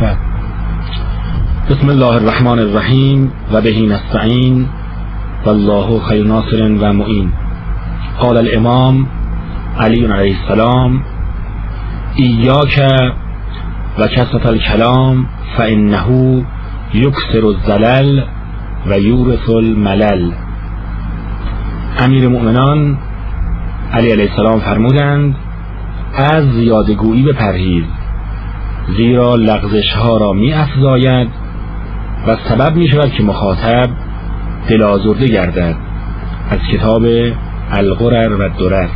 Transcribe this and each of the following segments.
بعد. بسم الله الرحمن الرحیم و به نستعین والله خیر ناصر و معین. قال الامام علی علیه السلام: ایاک و کثرة الکلام فانه یکثر الزلل و یورث الملل. امیر مؤمنان علی علیه السلام فرمودند: از زیادگویی بپرهیز، زیرا لغزش ها را می افزاید و سبب می شود که مخاطب دلازرده گردد. از کتاب الغرر و الدرر.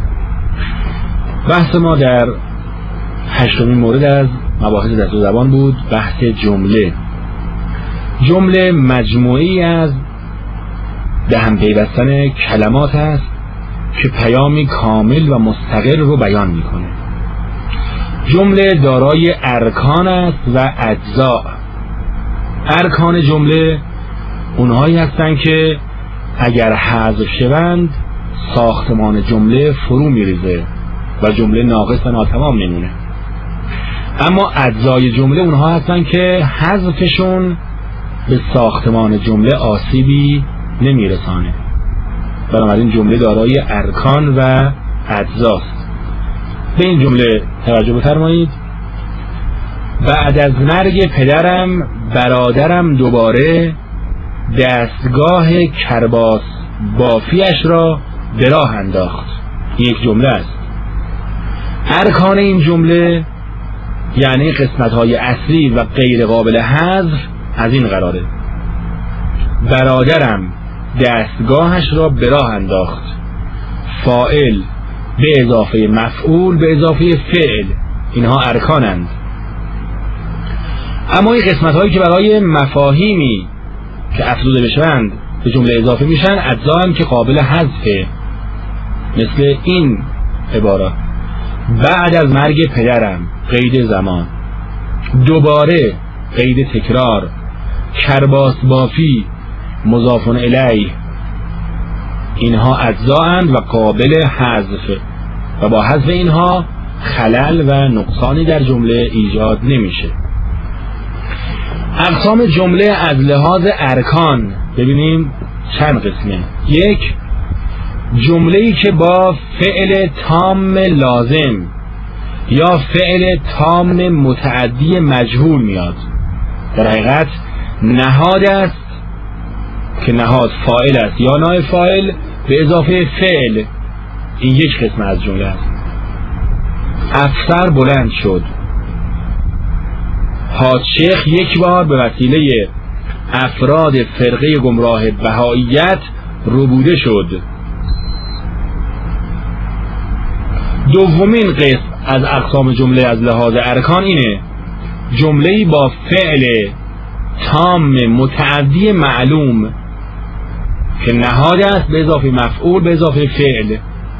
بحث ما در 8مین مورد از مباحث دست و زبان بود، بحث جمله. جمله مجموعی از به هم پیوستن کلمات است که پیامی کامل و مستقر رو بیان میکنه. جمله دارای ارکان است و اجزا. ارکان جمله اونهایی هستند که اگر حذف شوند ساختمان جمله فرو میریزه و جمله ناقص و ناتمام میمونه. اما اجزای جمله اونها هستند که حذفشون به ساختمان جمله آسیبی نمیرسانه. بنابراین جمله دارای ارکان و اجزاست. به این جمله توجه بفرمایید: بعد از مرگ پدرم برادرم دوباره دستگاه کرباس بافیش را به راه انداخت. یک جمله است. ارکان این جمله یعنی قسمت‌های اصلی و غیر قابل حذف از این قراره: برادرم دستگاهش را به راه انداخت. فاعل به اضافه مفعول به اضافه فعل، اینها ارکانند. اما این قسمت هایی که برای مفاهیمی که افزوده بشوند به جمله اضافه میشن اجزا هم که قابل حذفه، مثل این عبارات: بعد از مرگ پدرم قید زمان، دوباره قید تکرار، کرباس بافی مضاف الیه، اینها اجزااند و قابل حذف و با حذف اینها خلل و نقصانی در جمله ایجاد نمیشه. اقسام جمله از لحاظ ارکان ببینیم چند قسمه. یک، جمله‌ای که با فعل تام لازم یا فعل تام متعدی مجهول میاد. در حقیقت نهاد است که نهاد فاعل است یا نائب فاعل به اضافه فعل. این یک قسم از جمله است. افسر بلند شد. حاج شیخ یک بار به وسیله افراد فرقه گمراه بهائیت ربوده شد. دومین قسم از اقسام جمله از لحاظ ارکان اینه: جمله‌ای با فعل تام متعدی معلوم که نهاد است به اضافه مفعول به اضافه فعل.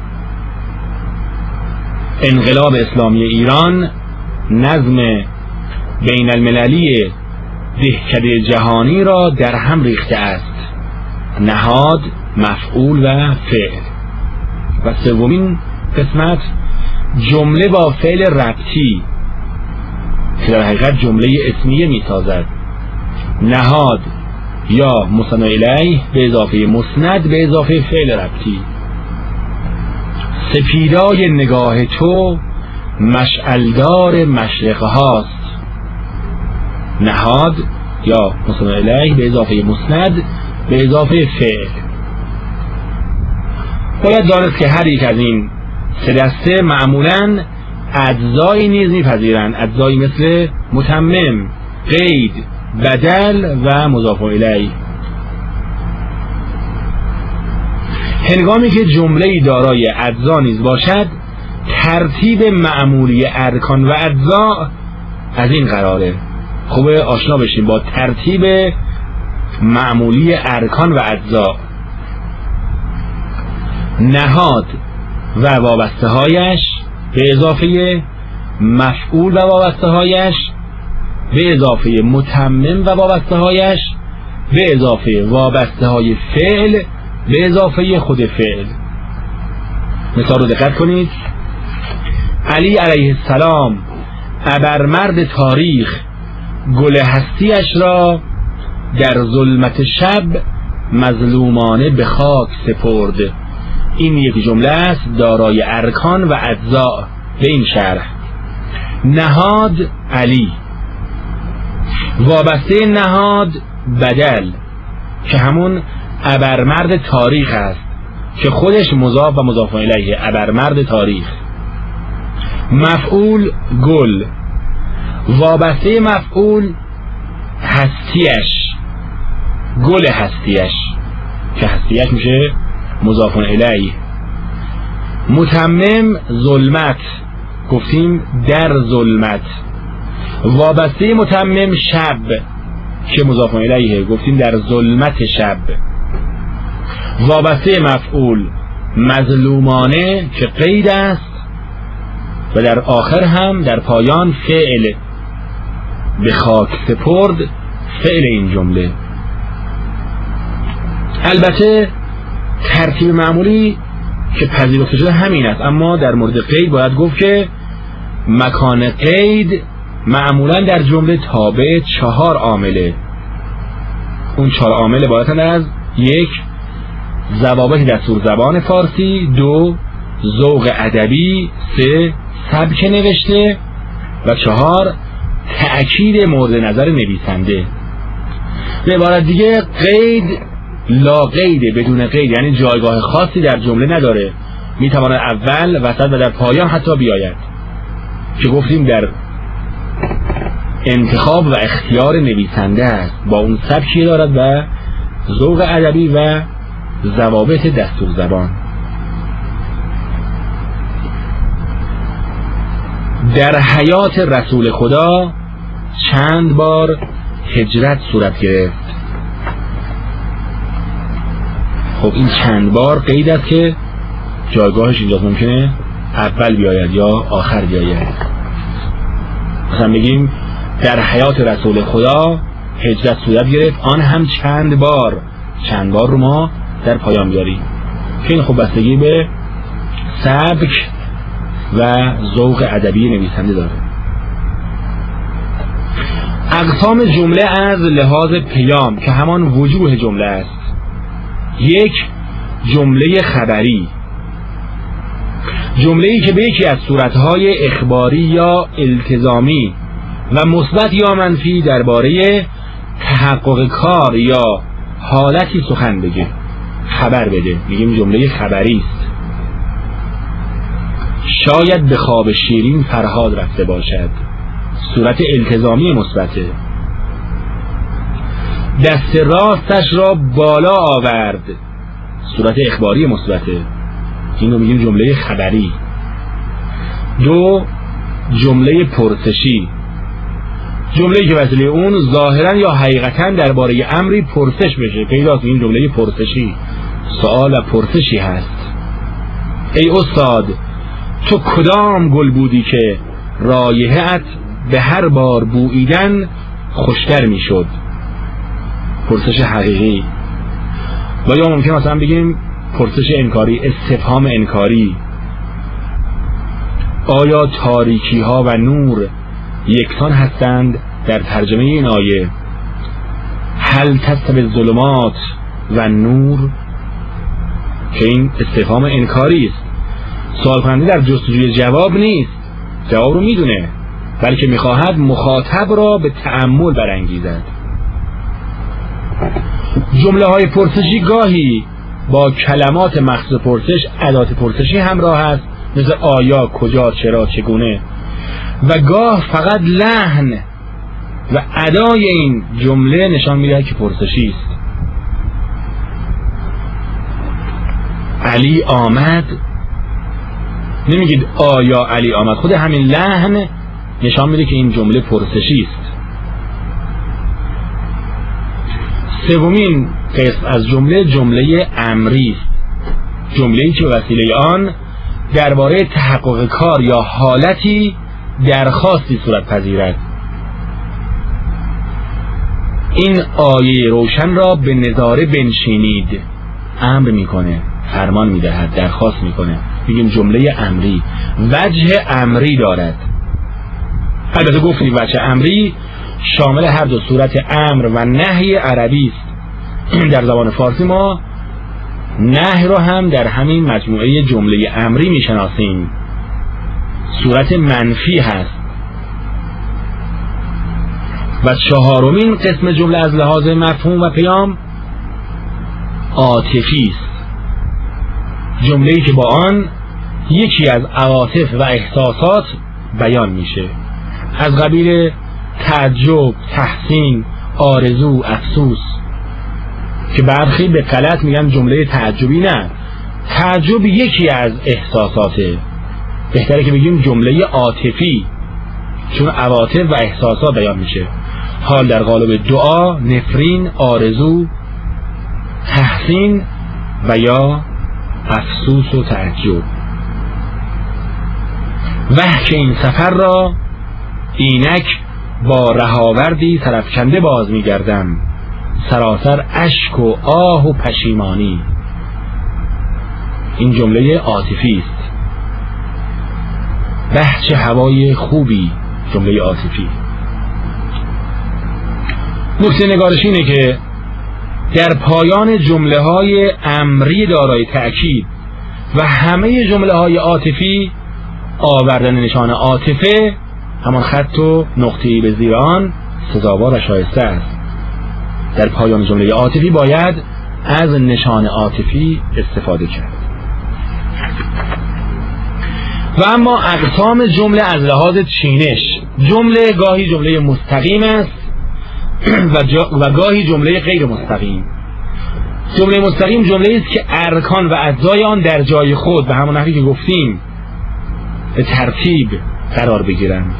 انقلاب اسلامی ایران نظم بین المللی دهکده جهانی را در هم ریخته است. نهاد، مفعول و فعل. و سومین قسمت جمله با فعل ربطی که در حقیقت جمله اسمیه می سازد. نهاد یا مثنی الیه به اضافه مسند به اضافه فعل ربطی. سپیدای نگاه تو مشعلدار مشرق هاست. نهاد یا مثنی الیه به اضافه مسند به اضافه فعل. باید دانست که هر یک از این سه دسته معمولاً اجزایی نیز میپذیرند. اجزایی مثل متمم، قید، بدل و مضاف الیه. هنگامی که جمله‌ای دارای اجزا نیز باشد ترتیب معمولی ارکان و اجزا از این قراره. خوبه آشنا بشیم با ترتیب معمولی ارکان و اجزا. نهاد و وابسته هایش به اضافه مفعول و وابسته هایش به اضافه متمم و وابسته هایش به اضافه وابسته های فعل به اضافه خود فعل. مثال رو دقت کنید: علی علیه السلام ابرمرد تاریخ گل هستیش را در ظلمت شب مظلومانه به خاک سپرد. این یک جمله است دارای ارکان و اجزا. به این شرح: نهاد علی، وابسته نهاد بدل که همون ابرمرد تاریخ است که خودش مضاف و مضاف الیه، ابرمرد تاریخ. مفعول گل، وابسته مفعول هستیش، گل هستیش که هستیش میشه مضاف الیه. متمم ظلمت، گفتیم در ظلمت. وابسته متمم شب که مضاف الیه، گفتیم در ظلمت شب. وابسته مفعول مظلومانه که قید است و در آخر هم در پایان فعل، به خاک سپرد فعل این جمله. البته ترتیب معمولی که پذیرفته شده همین است، اما در مورد قید باید گفت که مکان قید معمولا در جمله تابع 4 عامله. اون 4 عامل عبارتند از: 1. ضوابط دستور زبان فارسی، 2. ذوق ادبی، 3. سبک نوشته و 4. تأکید مورد نظر نویسنده. به عبارت دیگه قید لا قیده، بدون قید، یعنی جایگاه خاصی در جمله نداره، میتواند اول، وسط و در پایان حتی بیاید که گفتیم در انتخاب و اختیار نویسنده است، با اون سبکی دارد و ذوق ادبی و ضوابط دستور زبان. در حیات رسول خدا چند بار هجرت صورت گرفت. خب این چند بار قید است که جایگاهش اینجا ممکنه اول بیاید یا آخر بیاید. مثلا بگیم در حیات رسول خدا هجرت صورت گرفت، آن هم چند بار. چند بار رو ما در پایان بیاریم که این خب بستگی به سبک و ذوق ادبی نویسنده داره. اقسام جمله از لحاظ پیام که همان وجوه جمله است: 1. جمله خبری، جمله‌ای که به یکی از صورتهای اخباری یا التزامی و مثبت یا منفی درباره تحقق کار یا حالتی سخن بگه، خبر بده، میگیم جمله خبری است. شاید به خواب شیرین فرهاد رفته باشد، صورت التزامی مثبته. دست راستش را بالا آورد، صورت اخباری مثبته، این رو میگیم جمله خبری. 2. جمله پرسشی، جمله‌ای که وسیله اون ظاهرا یا حقیقتا درباره امری پرسش بشه، پیداست این جمله پرسشی، سوال و پرسشی هست. ای استاد تو کدام گل بودی که رایحه‌ات به هر بار بوییدن خوشتر میشد؟ پرسش حقیقی. و یا ممکن مثلا بگیم پرسش انکاری، استفهام انکاری. آیا تاریکی ها و نور یکسان هستند؟ در ترجمه این آیه هل تستوی الظلمات و نور، که این استفهام انکاری است. سوال کننده در جستجوی جواب نیست، جواب رو میدونه، بلکه میخواهد مخاطب را به تأمل برانگیزد. جمله های پرسشی گاهی با کلمات مخصوص پرسش، ادات پرسشی همراه است، مثل آیا، کجا، چرا، چگونه، و گاه فقط لحن و ادای این جمله نشان میدهد که پرسشی است. علی آمد، نمیگید آیا علی آمد، خود همین لحن نشان میده که این جمله پرسشی است. سومین قسم از جمله جمله امری است، جمله‌ای که وسیله آن درباره تحقق کار یا حالتی درخواستی صورت پذیرد. این آیه روشن را به نظاره بنشینید امر میکنه، فرمان میدهد، درخواست میکنه، میگیم جمله امری، وجه امری دارد. البته گفتیم وجه امری شامل هر دو صورت امر و نهی عربی است. در زبان فارسی ما نهی رو هم در همین مجموعه جمله امری میشناسیم، صورت منفی هست. و چهارمین قسم جمله از لحاظ مفهوم و پیام عاطفی است، جمله‌ای که با آن یکی از عواطف و احساسات بیان میشه، از قبیل تعجب، تحسین، آرزو، افسوس، که برخی به غلط میگن جمله تعجبی. نه، تعجب یکی از احساساته، بهتره که بگیم جمله عاطفی، چون عواطف و احساسات بیان میشه. حال در قالب دعا، نفرین، آرزو، تحسین و یا افسوس و تعجب. که این سفر را اینک با رهاوردی سرفکنده باز میگردم، سراسر اشک و آه و پشیمانی. این جمله عاطفی است. چه هوای خوبی، جمله عاطفی. نکته نگارش اینه که در پایان جمله های امری دارای تأکید و همه جمله های عاطفی آوردن نشان عاطفه، همان خط و نقطه‌ای به زیر آن، سزاوار و شایسته است. در پایان جمله عاطفی باید از نشان عاطفی استفاده کرد. و اما اقسام جمله از لحاظ چینش، جمله گاهی جمله مستقیم است و گاهی جمله غیر مستقیم. جمله مستقیم جمله است که ارکان و اجزای آن در جای خود به همون نحوی که گفتیم به ترتیب قرار بگیرند.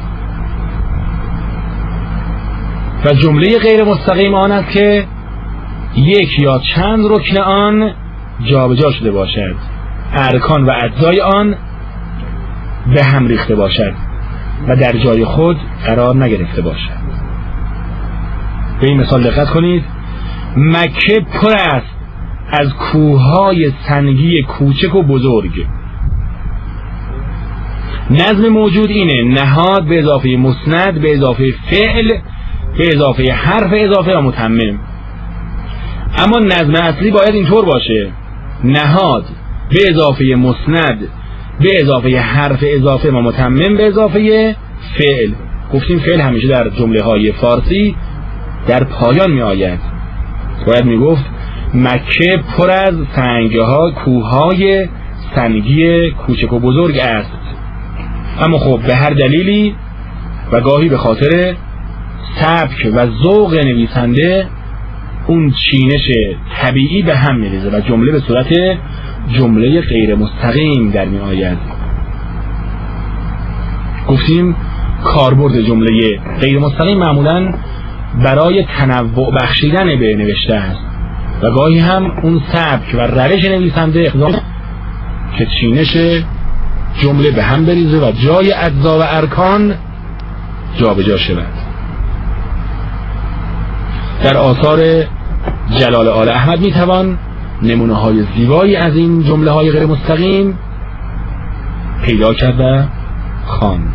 و جمله غیر مستقیم آن است که یک یا چند رکن آن جابجا شده باشد، ارکان و اجزای آن به هم ریخته باشد و در جای خود قرار نگرفته باشد. به این مثال دقت کنید: مکه پر است از کوههای سنگی کوچک و بزرگ. نظم موجود اینه: نهاد به اضافه مسند به اضافه فعل به اضافه حرف اضافه و متمم. اما نظم اصلی باید اینطور باشه: نهاد به اضافه مسند به اضافه حرف اضافه و متمم به اضافه فعل. گفتیم فعل همیشه در جمله های فارسی در پایان می آید. باید می گفت مکه پر از سنگها، کوههای سنگی کوچک و بزرگ است. اما خب به هر دلیلی و گاهی به خاطر سبک و ذوق نویسنده اون چینش طبیعی به هم میریزه و جمله به صورت جمله غیر مستقیم در می آید. گفتیم کاربرد جمله غیر مستقیم معمولاً برای تنوع بخشیدن به نوشته است و گاهی هم اون سبک و روش نویسنده اقدام که چینش جمله به هم بریزه و جای اجزا و ارکان جابجا شود. در آثار جلال آل احمد میتوان نمونه های زیبایی از این جمله های غیر مستقیم پیدا کرد و خواند.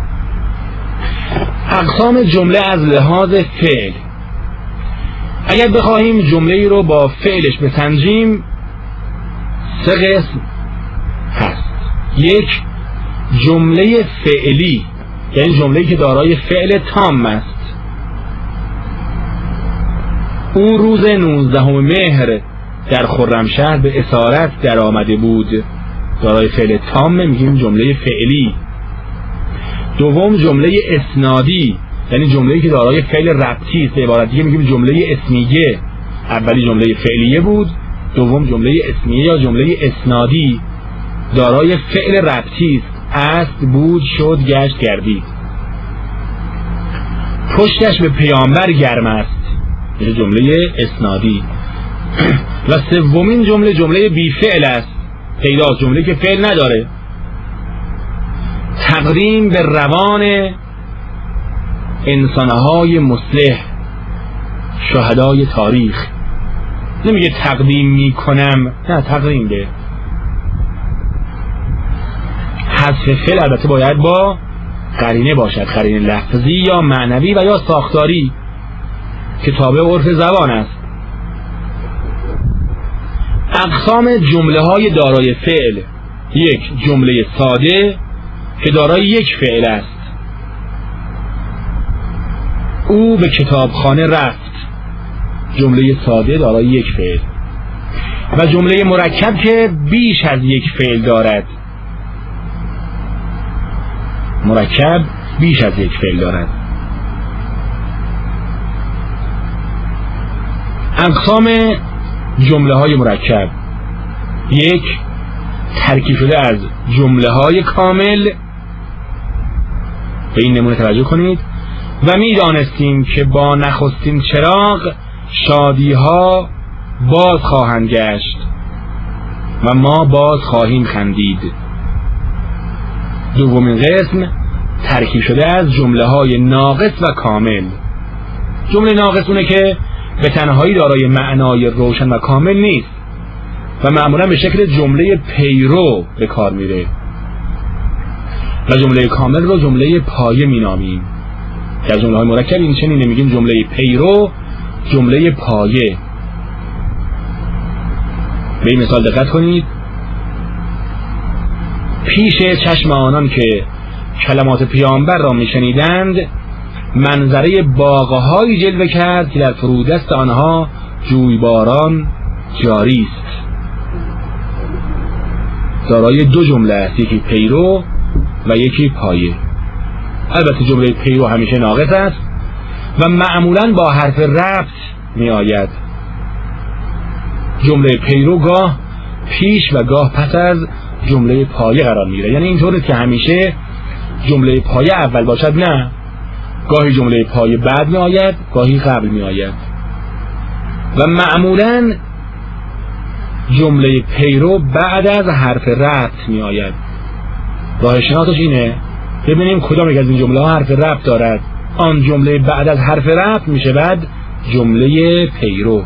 اقسام جمله از لحاظ فعل. اگر بخواهیم جمله ای رو با فعلش بسنجیم 3 قسم هست. یک، جمله فعلی، یعنی جمله‌ای که دارای فعل تام است. او روز 19 مهر در خرمشهر به اسارت در آمده بود، دارای فعل تام، میگیم جمله فعلی. دوم، جمله اسنادی، یعنی جمله‌ای که دارای فعل ربطی است. به عبارت دیگه میگیم جمله اسمیه. اولی جمله فعلیه بود، دوم جمله اسمیه یا جمله اسنادی، دارای فعل ربطی است. بود، شد، گشت، گردید. پشتش به پیامبر گرم است، یعنی جمله اسنادی. و سومین جمله جمله بی فعل است، پیداست، جمله که فعل نداره. تقدیم به روان انسانهای مصلح، شهدای تاریخ. نمیگه تقدیم میکنم، نه، تقدیم به. حذف فعل البته باید با قرینه باشد، قرینه لفظی یا معنوی و یا ساختاری که تابع عرف زبان است. اقسام جمله های دارای فعل: یک، جمله ساده که دارای یک فعل است. او به کتابخانه رفت. جمله ساده دارای یک فعل. و جمله مرکب که بیش از یک فعل دارد. مرکب بیش از یک فعل دارد. اقسام جمله های مرکب: یک، ترکیب شده از جمله های کامل. به این نمونه توجه کنید: و می دانستیم که با نخستین چراغ شادی ها باز خواهند گشت و ما باز خواهیم خندید. دومین قسم ترکیب شده از جمله های ناقص و کامل. جمله ناقص اونه که به تنهایی دارای معنای روشن و کامل نیست و معمولا به شکل جمله پیرو به کار میره و جمله کامل رو جمله پایه مینامیم. در جمله های مرکب این چنینه، میگیم جمله پیرو، جمله پایه. به این مثال دقت کنید: پیش چشم آنان که کلمات پیامبر را میشنیدند منظره باغ‌هایی جلوه کرد که در فرودست آنها جویباران جاری است. دارای دو جمله است، یکی پیرو و یکی پایه. البته جمله پیرو همیشه ناقص است و معمولاً با حرف ربط می آید. جمله پیرو گاه پیش و گاه پس از جمله پایه قرار میگیره. یعنی اینطوره که همیشه جمله پایه اول باشد، نه، گاهی جمله پایه بعد می آید، گاهی قبل می آید. و معمولاً جمله پیرو بعد از حرف ربط می آید. راه شناسش اینه ببینیم کدام یک از این جمله ها حرف ربط دارد. آن جمله بعد از حرف ربط می شود جمله پیرو.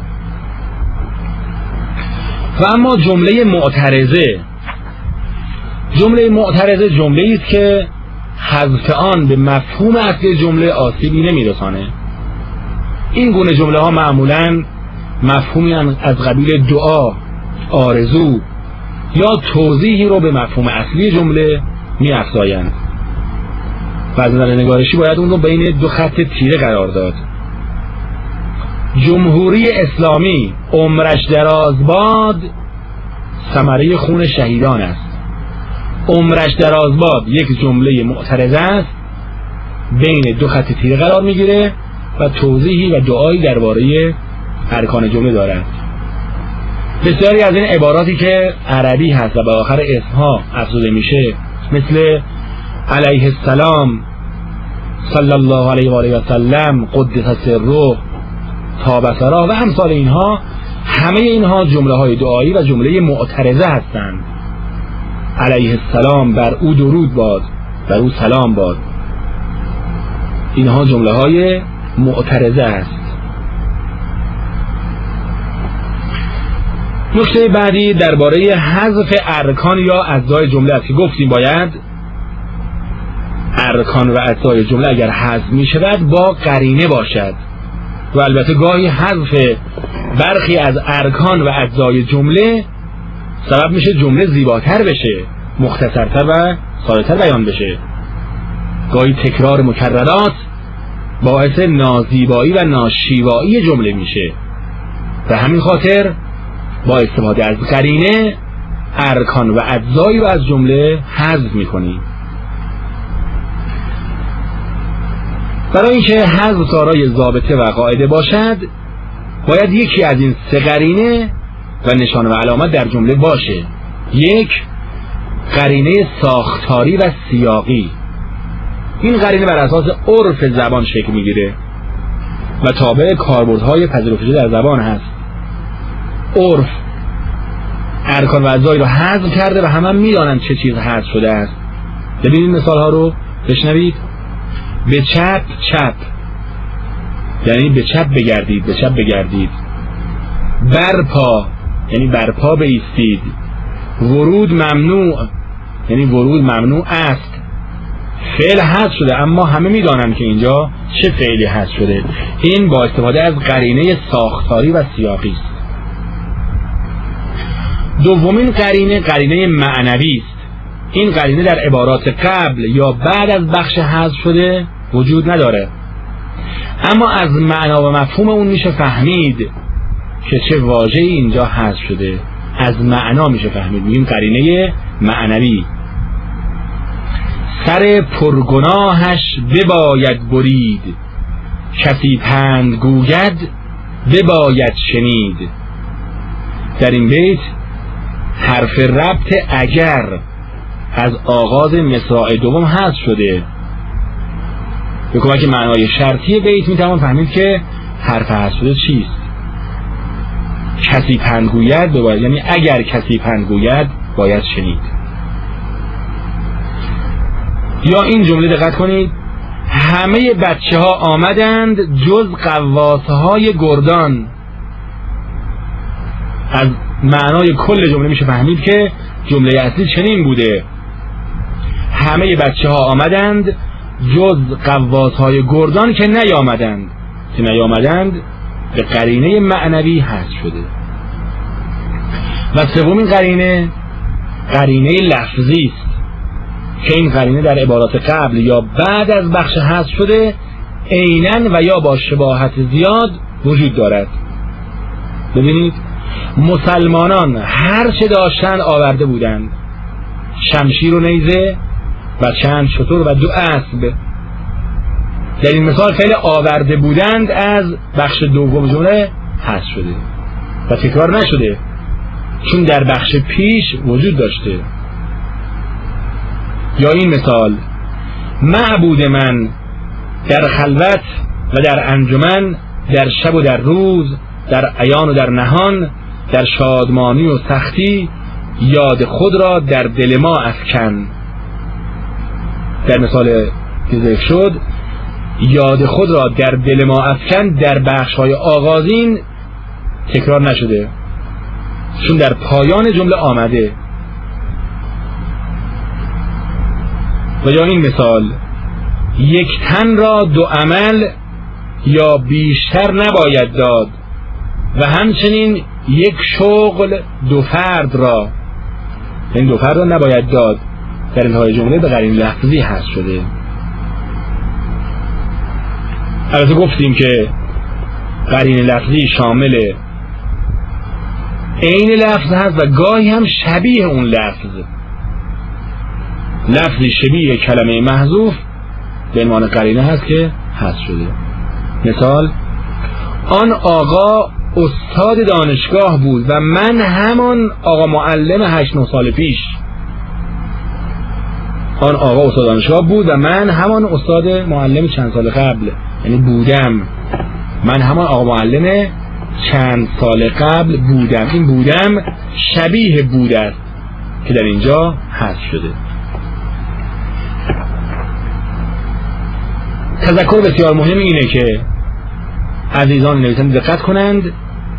و اما جمله معترضه. جمله معترضه جمله است که حذف آن به مفهوم اصلی جمله آسیبی نمی‌رسانه. این گونه جمله ها معمولاً مفهومی از قبیل دعا، آرزو یا توضیحی رو به مفهوم اصلی جمله می‌افزایند و از نظر نگارشی باید اون رو بین دو خط تیره قرار داد. جمهوری اسلامی عمرش دراز باد ثمره خون شهیدان است. عمرش دراز باد یک جمله معترضه است، بین دو خط تیره قرار میگیره و توضیحی و دعایی درباره ارکان جمله دارد. بسیاری از این عباراتی که عربی هست و به آخر اسمها افزوده میشه، مثل علیه السلام، صلی الله علیه و آله و سلم، قدس سره، طاب ثراه و امثال اینها، همه اینها جمله های دعایی و جمله معترضه هستند. علیه السلام، بر او درود باد، بر او سلام باد، اینها جمله های معترضه است. نکته بعدی درباره حذف ارکان یا اجزای جمله است که گفتیم باید ارکان و اجزای جمله اگر حذف می شود با قرینه باشد و البته گاهی حذف برخی از ارکان و اجزای جمله سبب میشه جمله زیباتر بشه، مختصرتر و ساده‌تر بیان بشه. گاهی تکرار مکررات باعث نازیبایی و ناشیوایی جمله میشه و همین خاطر با استفاده از قرینه ارکان و اجزایی رو از جمله حذف میکنیم. برای اینکه حذف دارای ضابطه و قاعده باشد باید یکی از این سه قرینه و نشانه و علامت در جمله باشه. یک، قرینه ساختاری و سیاقی. این قرینه بر اساس عرف زبان شکل میگیره و تابع کاربردهای پذیرفته در زبان هست. عرف ارکان و اجزایی رو حذف کرده و همه میدانن چه چیز حذف شده است. ببینید مثال ها رو بشنوید. به چپ چپ یعنی به چپ بگردید، به چپ بگردید. برپا یعنی برپا بایستید. ورود ممنوع یعنی ورود ممنوع است. فعل حذف شده، اما همه میدانند که اینجا چه فعلی حذف شده. این با استفاده از قرینه ساختاری و سیاقی است. دومین قرینه قرینه معنوی است. این قرینه در عبارات قبل یا بعد از بخش حذف شده وجود نداره، اما از معنا و مفهوم اون میشه فهمید که چه واژه‌ای اینجا حذف شده. از معنا میشه فهمید. میگیم قرینه معنوی. سر پرگناهش بباید برید، کسی پند گوید بباید شنید. در این بیت حرف ربط اگر از آغاز مصرع دوم حذف شده. به کمک معنای شرطی بیت میتوان فهمید که حرف حذف شده چیست. کسی پند گوید بباید، یعنی اگر کسی پند گوید باید شنید. یا این جمله دقت کنید: همه بچه ها آمدند جز قواصه های گردان. از معنای کل جمله میشه فهمید که جمله اصلی چنین بوده: همه بچه ها آمدند جز قواصه های گردان که نیامدند. که نیامدند به قرینه معنوی حذف شده. و سومین قرینه قرینه لفظی است که این قرینه در عبارات قبل یا بعد از بخش حذف شده عیناً و یا با شباهت زیاد وجود دارد. ببینید، مسلمانان هر چه داشتن آورده بودند: شمشیر و نیزه و چند شتر و 2 اسب. در این مثال فعل آورده بودند از بخش دوم جمله حذف شده و تکرار نشده، چون در بخش پیش وجود داشته. یا این مثال: معبود من در خلوت و در انجمن، در شب و در روز، در عیان و در نهان، در شادمانی و سختی، یاد خود را در دل ما افکن. در مثال که ذکر شد، یاد خود را در دل ما افکن در بخش‌های آغازین تکرار نشده، چون در پایان جمله آمده. و یا این مثال: یک تن را 2 عمل یا بیشتر نباید داد و همچنین یک شغل 2 فرد را. این 2 فرد را نباید داد در انتهای جمله به قرینه لفظی حذف شده. البته گفتیم که قرینه لفظی شامل عین لفظ هست و گاهی هم شبیه اون لفظ. لفظی شبیه کلمه محذوف به عنوان قرینه هست که حذف شده. مثال: آن آقا استاد دانشگاه بود و من همان آقا معلم 8-9 سال پیش. آن آقا استاد دانشگاه بود و من همان استاد معلم چند سال قبل، یعنی بودم. من همان آقا معلم چند سال قبل بودم. این بودم شبیه بود است که در اینجا حذف شده. تذکر بسیار مهم اینه که عزیزان نویسنده دقت کنند،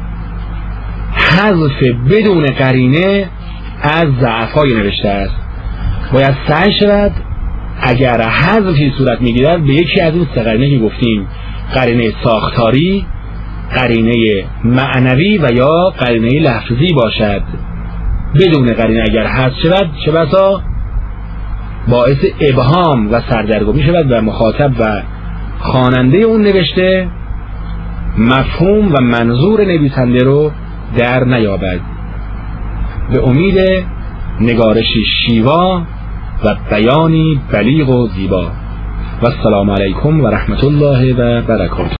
حذف بدون قرینه از ضعف‌های نوشته است. باید سعی شود اگر حذفی صورت میگیرد به یکی از این 3 قرینه که گفتیم: قرینه ساختاری، قرینه معنوی و یا قرینه لفظی باشد. بدون قرینه اگر حذف شود چه بسا باعث ابهام و سردرگمی شود و مخاطب و خواننده اون نوشته مفهوم و منظور نویسنده رو در نیابد. به امید نگارشی شیوا و بیانی بلیغ و زیبا. و السلام علیکم و رحمت الله و برکاته.